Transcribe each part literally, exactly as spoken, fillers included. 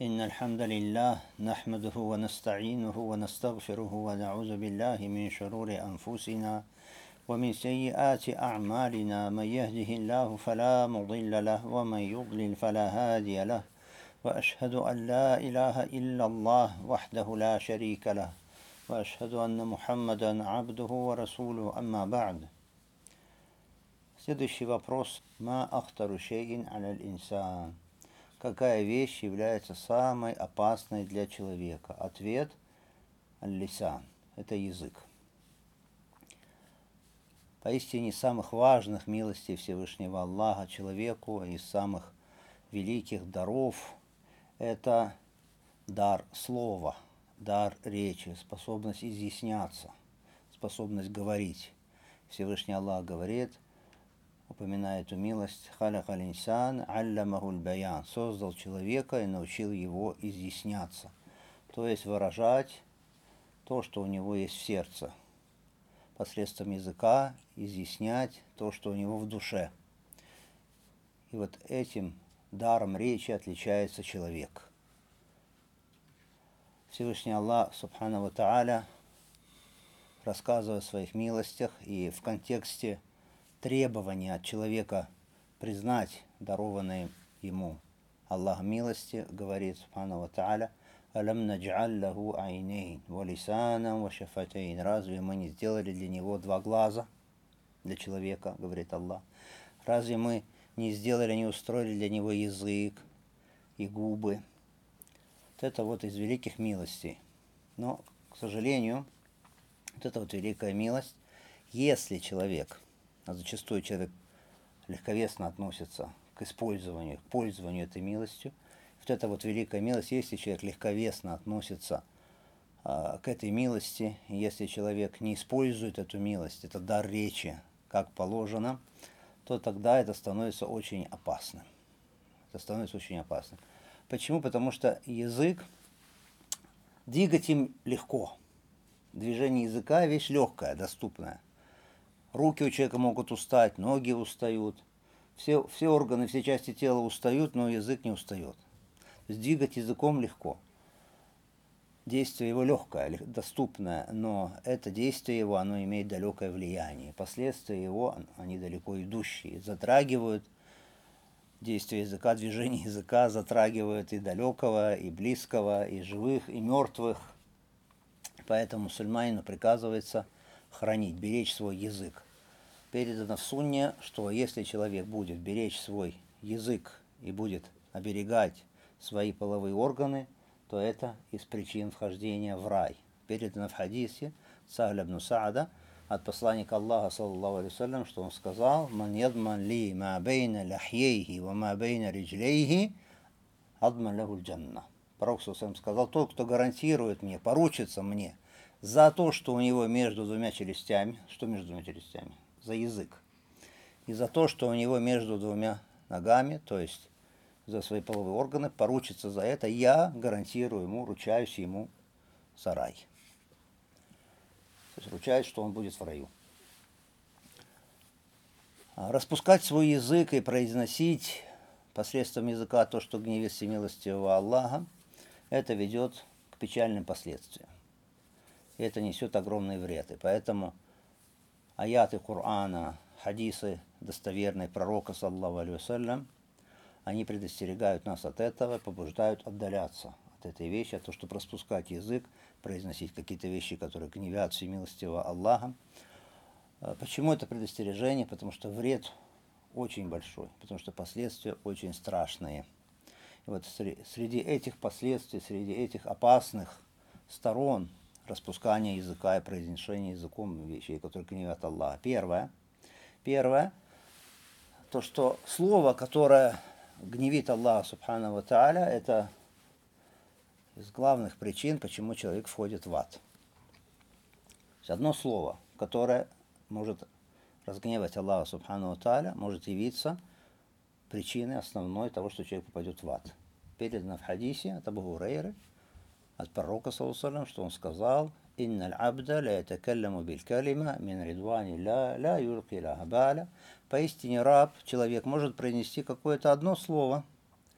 إن الحمد لله نحمده ونستعينه ونستغفره ونعوذ بالله من شرور أنفسنا ومن سيئات أعمالنا. من يهده الله فلا مضل له ومن يضلل فلا هادي له وأشهد أن لا إله إلا الله وحده لا شريك له وأشهد أن محمدا عبده ورسوله. أما بعد. Следующий вопрос. Ма ахтару шейин аляль инсан. Какая вещь является самой опасной для человека? Ответ – аль-лисан. Это язык. Поистине самых важных милостей Всевышнего Аллаха человеку, из самых великих даров – это дар слова, дар речи, способность изъясняться, способность говорить. Всевышний Аллах говорит, упоминая эту милость, «Халякаль инсан аллямахуль баян» – создал человека и научил его изъясняться, то есть выражать то, что у него есть в сердце, посредством языка изъяснять то, что у него в душе. И вот этим даром речи отличается человек. Всевышний Аллах, субхану ва тааля, рассказывая о своих милостях и в контексте требования от человека признать дарованные ему Аллах милости, говорит, субхану ва тааля, «Алям надж'аль лаху айнейн, ва лисанан, ва шафатейн». Разве мы не сделали для него два глаза, для человека, говорит Аллах? Разве мы не сделали, не устроили для него язык и губы? Вот это вот из великих милостей. Но, к сожалению, вот эта вот великая милость, если человек, а зачастую человек легковесно относится к использованию, к пользованию этой милостью, вот эта вот великая милость, если человек легковесно относится а, к этой милости, если человек не использует эту милость, это дар речи, как положено, то тогда это становится очень опасным. Это становится очень опасным. Почему? Потому что язык, двигать им легко. Движение языка – вещь легкая, доступная. Руки у человека могут устать, ноги устают. Все, все органы, все части тела устают, но язык не устает. То есть двигать языком легко. Действие его легкое, доступное, но это действие его, оно имеет далекое влияние. Последствия его, они далеко идущие, затрагивают действие языка, движение языка затрагивают и далекого, и близкого, и живых, и мертвых. Поэтому мусульманину приказывается хранить, беречь свой язык. Передано в сунне, что если человек будет беречь свой язык и будет оберегать свои половые органы, то это из причин вхождения в рай. Передано в хадисе Сахля ибн Саада от посланника Аллаха, саллаллаху алейхи ва саллям, что он сказал: «Ман ядман ли ма бейна ляхьейхи ва ма бейна риджлейхи, адман лахуль джанна». Пророк саллаллаху сказал: тот, кто гарантирует мне, поручится мне за то, что у него между двумя челюстями, что между двумя челюстями? За язык. И за то, что у него между двумя ногами, то есть за свои половые органы, поручится за это, я гарантирую ему, ручаюсь ему за рай. То есть ручаюсь, что он будет в раю. Распускать свой язык и произносить посредством языка то, что гневит всемилостивого Аллаха, это ведет к печальным последствиям. И это несет огромный вред. И поэтому аяты Корана, хадисы достоверные пророка, саллаллаху алейхи ва саллям, они предостерегают нас от этого, побуждают отдаляться от этой вещи, от того, чтобы распускать язык, произносить какие-то вещи, которые гневят всемилостивого Аллаха. Почему это предостережение? Потому что вред очень большой, потому что последствия очень страшные. И вот среди этих последствий, среди этих опасных сторон распускания языка и произношения языком вещей, которые гневят Аллаха. Первое, первое, то, что слово, которое гневит Аллаха, субхану ва тааля, это из главных причин, почему человек входит в ад. Одно слово, которое может разгневать Аллаха, субхану ва тааля, может явиться причиной основной того, что человек попадет в ад. Передано в хадисе от Абу Хурайры, от пророка, саллаллаху алейхи ва саллям, что он сказал: «Инналь абда ля ятакалламу биль калима мин ридвани ля ля юлки ляха баля». Поистине раб, человек, может произнести какое-то одно слово,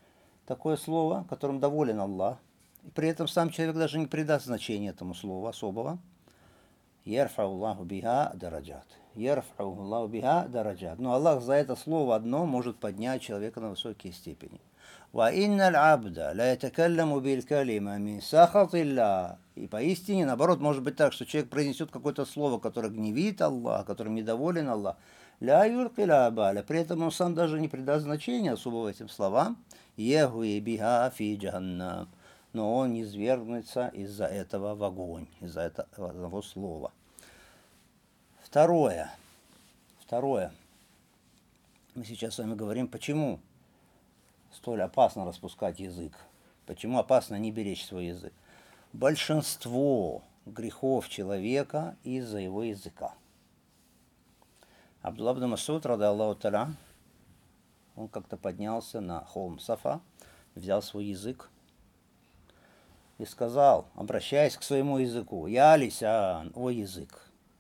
такое слово, которым доволен Аллах, и при этом сам человек даже не придаст значения этому слову особого. Ярфау Аллаху биха дараджат. Ярфау Аллаху биха дараджат. Но Аллах за это слово одно может поднять человека на высокие степени. Ва инналь абда ла ятакалламу биль калима мин сахатилля. И поистине, наоборот, может быть так, что человек произнесет какое-то слово, которое гневит Аллах, которым недоволен Аллах. Ля юлкиля абаля. При этом он сам даже не придаст значения особого этим словам. Ехуи биха фи джаханнам. Но он не свергнется из-за этого в огонь, из-за этого одного слова. Второе. Второе. Мы сейчас с вами говорим, почему столь опасно распускать язык, почему опасно не беречь свой язык. Большинство грехов человека из-за его языка. Абдулла ибн Мас'уд, ради Аллаху та'аля, он как-то поднялся на холм Сафа, взял свой язык и сказал, обращаясь к своему языку: «Я лисан, о язык,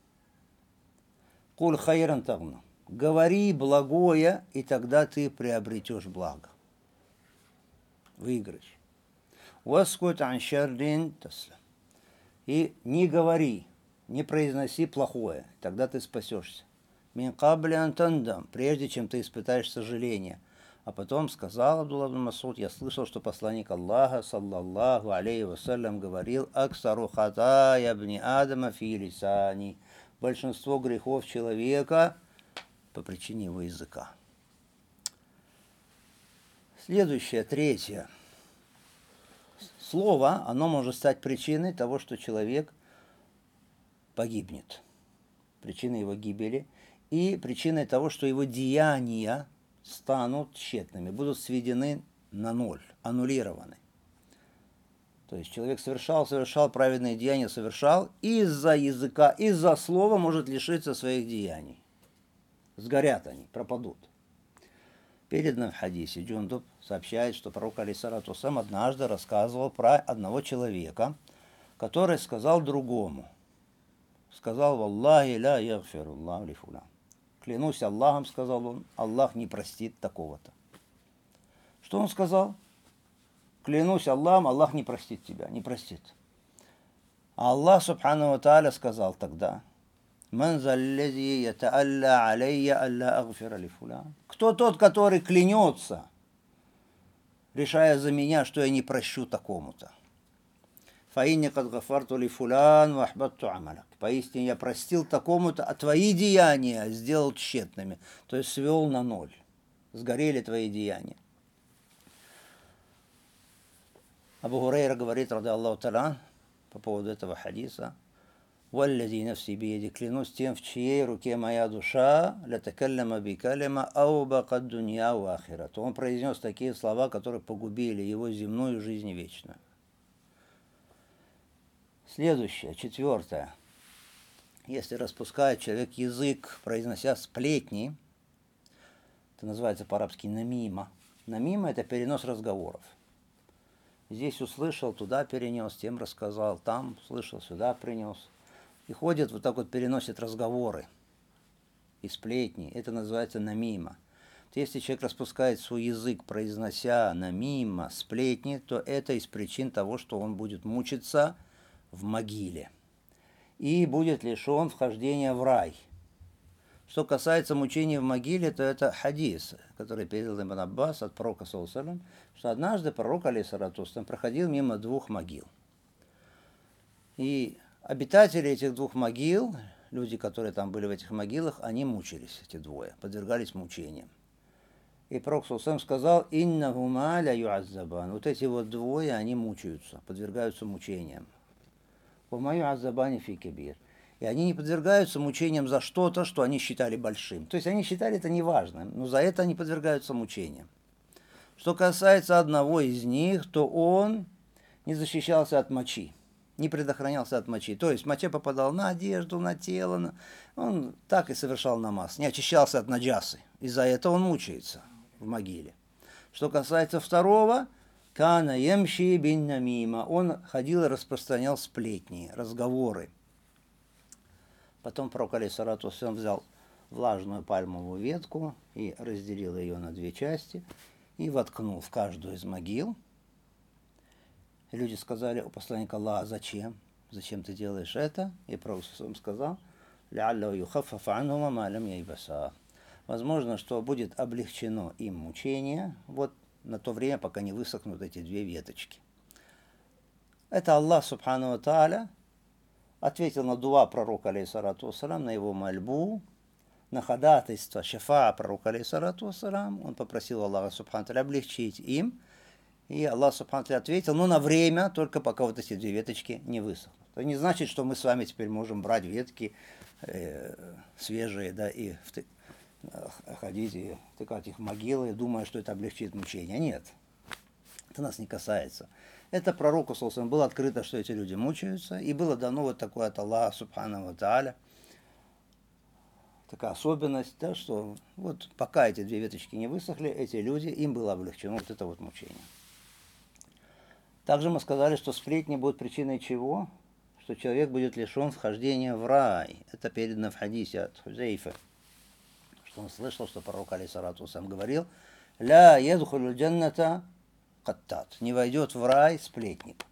куль хайран тагна, говори благое, и тогда ты приобретешь благо, выиграешь. Васкут ан шаррин таслам, и не говори, не произноси плохое, тогда ты спасешься. Мин кабли ан тандам, прежде чем ты испытаешь сожаление». А потом сказал Абдулла ибн Мас'уд: я слышал, что посланник Аллаха, саллаллаху алейхи вассалям, говорил: «Аксару хатая ибни Адама фи лисани». Большинство грехов человека по причине его языка. Следующее, третье. Слово, оно может стать причиной того, что человек погибнет. Причиной его гибели. И причиной того, что его деяния станут тщетными, будут сведены на ноль, аннулированы. То есть человек совершал, совершал праведные деяния, совершал, из-за языка, из-за слова может лишиться своих деяний. Сгорят они, пропадут. Передано в хадисе, Джундуб сообщает, что пророк алейхиссалату вассалям однажды рассказывал про одного человека, который сказал другому, сказал: «Валлахи ля ягфируллаху ли фулян». Клянусь Аллахом, сказал он, Аллах не простит такого-то. Что он сказал? Клянусь Аллахом, Аллах не простит тебя, не простит. А Аллах, субхану ва тааля, сказал тогда: «Ман заллази ятаалля алейя алла агфира ли фулян». Кто тот, который клянется, решая за меня, что я не прощу такому-то? «Фаинни кад гафарту ли фулян ва ахбатту амаляк». Поистине я простил такому-то, а твои деяния сделал тщетными, то есть свел на ноль. Сгорели твои деяния. Абу Хурайра говорит, ради Аллаху та'аля, по поводу этого хадиса: «Валлади нафси биеди», клянусь тем, в чьей руке моя душа, лятакаллама бикалима аубакад дунья ва ахират». Он произнес такие слова, которые погубили его земную жизнь вечную. Следующее, четвертое. Если распускает человек язык, произнося сплетни, это называется по-арабски намима. Намима – это перенос разговоров. Здесь услышал, туда перенес, тем рассказал, там слышал, сюда принес. И ходит, вот так вот переносит разговоры и сплетни. Это называется намима. Если человек распускает свой язык, произнося намима, сплетни, то это из причин того, что он будет мучиться в могиле и будет лишен вхождения в рай. Что касается мучений в могиле, то это хадис, который передал Ибн Аббас от пророка, саллаллаху алейхи ва саллям, что однажды пророк, алейхиссалату вассалям, проходил мимо двух могил. И обитатели этих двух могил, люди, которые там были в этих могилах, они мучились, эти двое, подвергались мучениям. И пророк, саллаллаху алейхи ва саллям, сказал: «Иннахума ля юаззабан». Вот эти вот двое, они мучаются, подвергаются мучениям. И они не подвергаются мучениям за что-то, что они считали большим. То есть они считали это неважным, но за это они подвергаются мучениям. Что касается одного из них, то он не защищался от мочи, не предохранялся от мочи. То есть моча попадала на одежду, на тело. На... Он так и совершал намаз, не очищался от наджасы. Из-за этого он мучается в могиле. Что касается второго, Кана ямши бин намима. Он ходил и распространял сплетни, разговоры. Потом пророк, алейхиссалату вассалям, взял влажную пальмовую ветку и разделил ее на две части. и воткнул в каждую из могил. И люди сказали у посланника Аллаха: зачем? Зачем ты делаешь это? И пророк сказал: возможно, что будет облегчено им мучение вот на то время, пока не высохнут эти две веточки. Это Аллах Субхану ва Тааля ответил на дуа пророка, алейхиссалату вассалам, на его мольбу, на ходатайство шафаа пророка, алейхиссалату вассалам. Он попросил Аллаха Субхану ва Тааля облегчить им. И Аллах Субхану ва Тааля ответил: ну, на время, только пока вот эти две веточки не высохнут. Это не значит, что мы с вами теперь можем брать ветки э, свежие, да, и вты... ходить и втыкать их в могилы, думая, что это облегчит мучение. Нет, это нас не касается. Это пророку саллаллаху было открыто, что эти люди мучаются, и было дано вот такое от Аллаха Субхану ва Тааля, такая особенность, да, что вот пока эти две веточки не высохли, эти люди, им было облегчено вот это вот мучение. Также мы сказали, что сплетни будут причиной чего? Что человек будет лишен вхождения в рай. Это передано в хадисе от Хузейфа, что он слышал, что пророк, алейхиссалату вассалам, говорил: «Ля ядхулю джанната каттат». Не войдет в рай сплетник.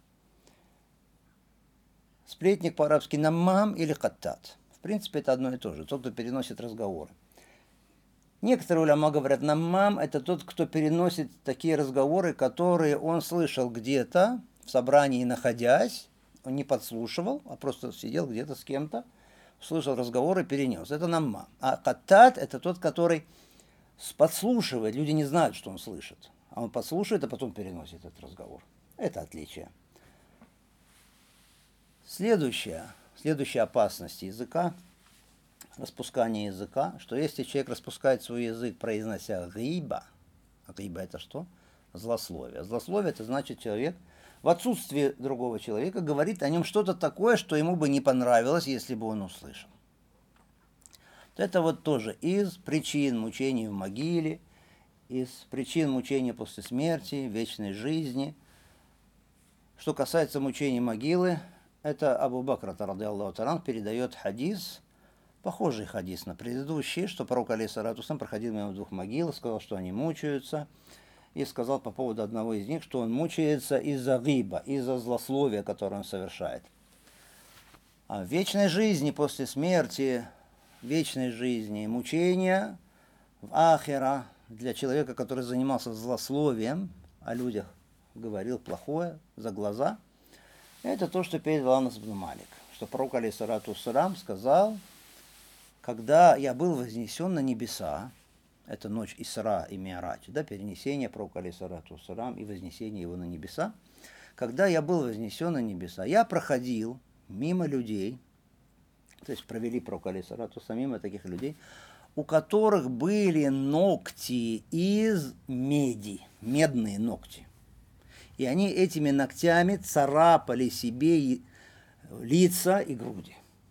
Сплетник по-арабски наммам или каттат. В принципе, это одно и то же. Тот, кто переносит разговоры. Некоторые уляма говорят, наммам — это тот, кто переносит такие разговоры, которые он слышал где-то, в собрании находясь, он не подслушивал, а просто сидел где-то с кем-то, слышал разговоры и перенес. Это наммам. А каттат — это тот, который подслушивает. Люди не знают, что он слышит. А он подслушивает, а потом переносит этот разговор. Это отличие. Следующая, следующая опасность языка, распускание языка, что если человек распускает свой язык, произнося гиба, а гиба это что? Злословие. Злословие — это значит, человек в отсутствии другого человека говорит о нем что-то такое, что ему бы не понравилось, если бы он услышал. Это вот тоже из причин мучений в могиле, из причин мучения после смерти, вечной жизни. Что касается мучений могилы, это Абу Бакр ради Аллаху та'аля передает хадис, похожий хадис на предыдущий, что пророк, алейхиссалату вассалам, проходил мимо двух могил, сказал, что они мучаются, и сказал по поводу одного из них, что он мучается из-за гиба, из-за злословия, которое он совершает. А в вечной жизни после смерти, вечной жизни, мучения в ахира для человека, который занимался злословием, о людях говорил плохое за глаза, это то, что передал Анас ибн Малик, что пророк, алейхиссалату вассалам, сказал: когда я был вознесен на небеса, это ночь Исра и Ми'радж, да, перенесение пророка, алейхиссалату вассалам, и вознесение его на небеса, когда я был вознесен на небеса, я проходил мимо людей, то есть провели пророка, алейхиссалату вассалам, мимо таких людей, у которых были ногти из меди, медные ногти. И они этими ногтями царапали себе лица и груди.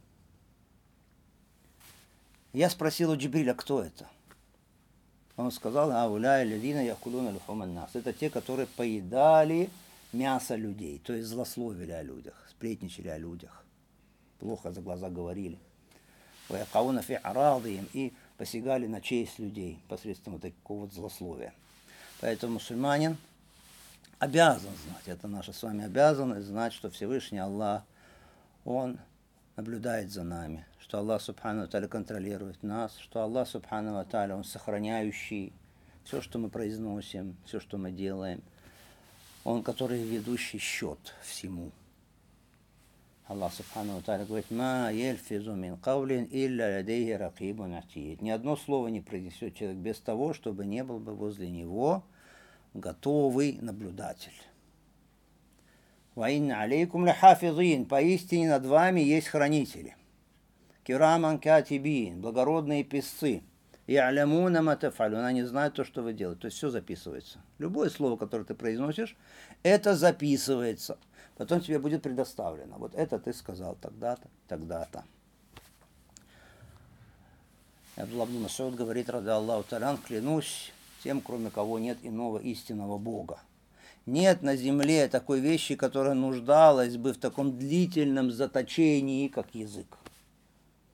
Я спросил у Джибриля, кто это? Он сказал: ауляй лядина якулуна люхуман нас. Это те, которые поедали мясо людей, то есть злословили о людях, сплетничали о людях, плохо за глаза говорили. И посягали на честь людей посредством такого вот злословия. Поэтому мусульманин обязан знать, это наша с вами обязанность, знать, что Всевышний Аллах, Он наблюдает за нами, что Аллах Субхану ва Тааля контролирует нас, что Аллах Субхану ва Тааля, Он сохраняющий все, что мы произносим, все, что мы делаем. Он, который ведущий счет всему. Аллах Субхану ва Тааля говорит: «Ма ельфизу мин кавлин илля ладейхи ракибун атид». Ни одно слово не произнесет человек без того, чтобы не был бы возле него готовый наблюдатель. «Ва инна алейкум ляхафизин», поистине над вами есть хранители. «Кираман катибин», благородные писцы. «Я'лямуна ма таф'алун», они знают то, что вы делаете. То есть все записывается. Любое слово, которое ты произносишь, это записывается. Потом тебе будет предоставлено. Вот это ты сказал тогда-то, тогда-то. Абдуллах ибн Мас'уд говорит, ради Аллаху та'аля, клянусь тем, кроме кого нет иного истинного Бога. Нет на земле такой вещи, которая нуждалась бы в таком длительном заточении, как язык.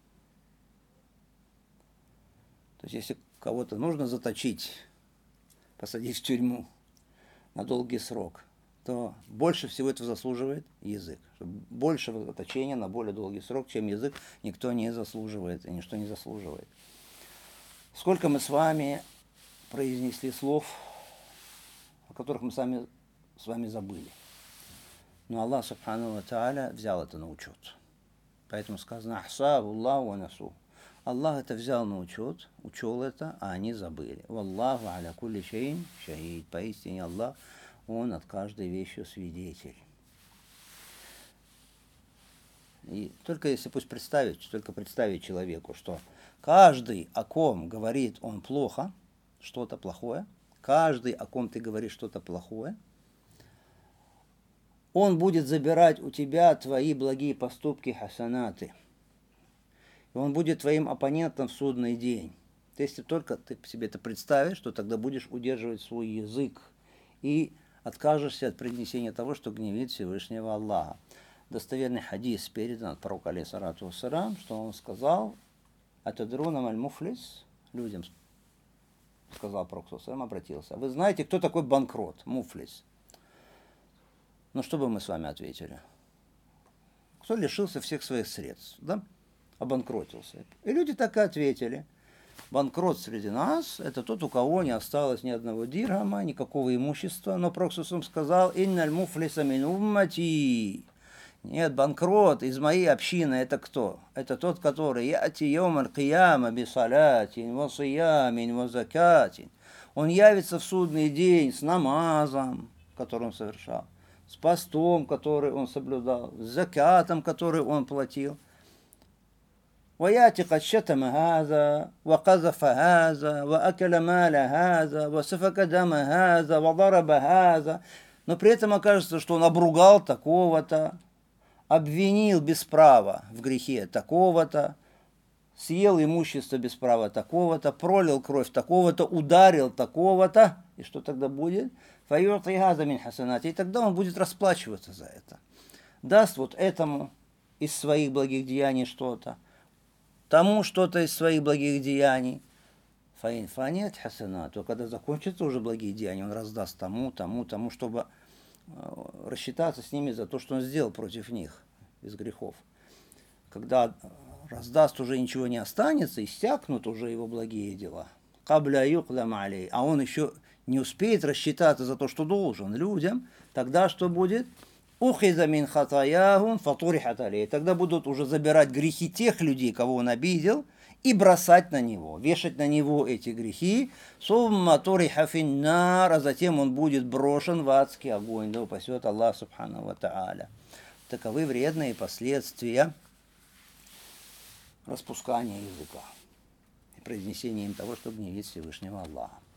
То есть, если кого-то нужно заточить посадить в тюрьму на долгий срок, то больше всего этого заслуживает язык. Больше заточения на более долгий срок, чем язык, никто не заслуживает и ничто не заслуживает. Сколько мы с вами произнесли слов, о которых мы сами с вами забыли. Но Аллах Субхану ва Тааля взял это на учет. Поэтому сказано «Ахсабу Аллаху ва насу». Аллах это взял на учет, учел это, а они забыли. «Валлаху аля кулли шейин шахид». Поистине Аллах, Он от каждой вещи свидетель. И только если пусть представить, только представить человеку, что каждый, о ком говорит он плохо, что-то плохое, каждый, о ком ты говоришь что-то плохое, он будет забирать у тебя твои благие поступки, хасанаты. И он будет твоим оппонентом в судный день. То есть, если только ты себе это представишь, то тогда будешь удерживать свой язык и откажешься от принесения того, что гневит Всевышнего Аллаха. Достоверный хадис передан от пророка алейхиссалату вассалям, что он сказал: «Атадруна маль муфлис», людям сказал пророк саллаллаху алейхи ва саллям, обратился: «Вы знаете, кто такой банкрот, муфлис?» Ну, что бы мы с вами ответили? Кто лишился всех своих средств, да? Обанкротился. И люди так и ответили: банкрот среди нас – это тот, у кого не осталось ни одного дирхама, никакого имущества. Но пророк саллаллаху алейхи ва саллям сказал: «Инналь муфлиса мин уммати». Нет, банкрот из моей общины – это кто? Это тот, который яти йомаль кияма би салятин, ва сиямин, ва закатин. Он явится в судный день с намазом, который он совершал, с постом, который он соблюдал, с закатом, который он платил. ويأتي قد شتم هذا وقذف هذا وأكل مال هذا وسفك دم هذا وضرب هذا. Но при этом окажется, что он обругал такого-то, обвинил без права в грехе такого-то, съел имущество без права такого-то, пролил кровь такого-то, ударил такого-то. И что тогда будет? И тогда он будет расплачиваться за это. Даст вот этому из своих благих деяний что-то, тому что-то из своих благих деяний. Фаин фанет хасана, то когда закончатся уже благие деяния, он раздаст тому, тому, тому, чтобы рассчитаться с ними за то, что он сделал против них из грехов. Когда раздаст, уже ничего не останется, иссякнут уже его благие дела. Кабля юхдам алей, а он еще не успеет рассчитаться за то, что должен людям, тогда что будет? Ухиза мин хатаяхум фатурихат алей. Тогда будут уже забирать грехи тех людей, кого он обидел, и бросать на него, вешать на него эти грехи. Сумма туриха финнар, а затем он будет брошен в адский огонь. Да упасет Аллах Субхану ва Тааля. Таковы вредные последствия распускания языка и произнесения им того, что гневит Всевышнего Аллаха.